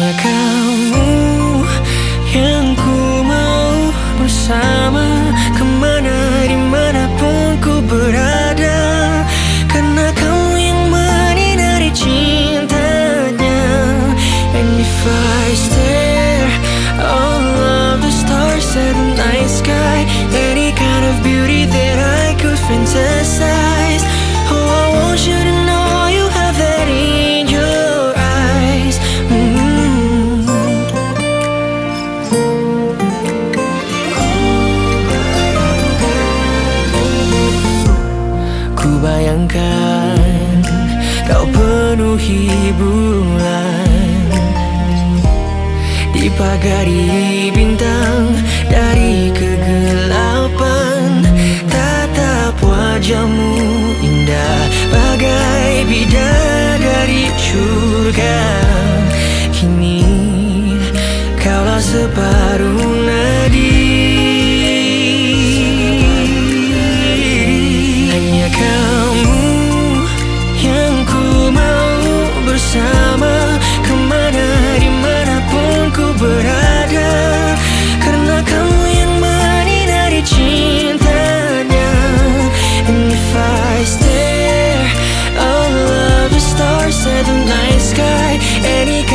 Hanya kamu yang ku mau bersama, kemana dimanapun ku berada. Karena kamu yang menyinari cintanya. And if I stare all of the stars at the night sky, any kind of beauty that I could fantasize. Oh, I want you to know you have that in your eyes. Ku bayangkan kau penuhi bulan, dipagari bintang dari kegelapan. Tatap wajahmu indah bagai bidadari surga. Kini kaulah sebab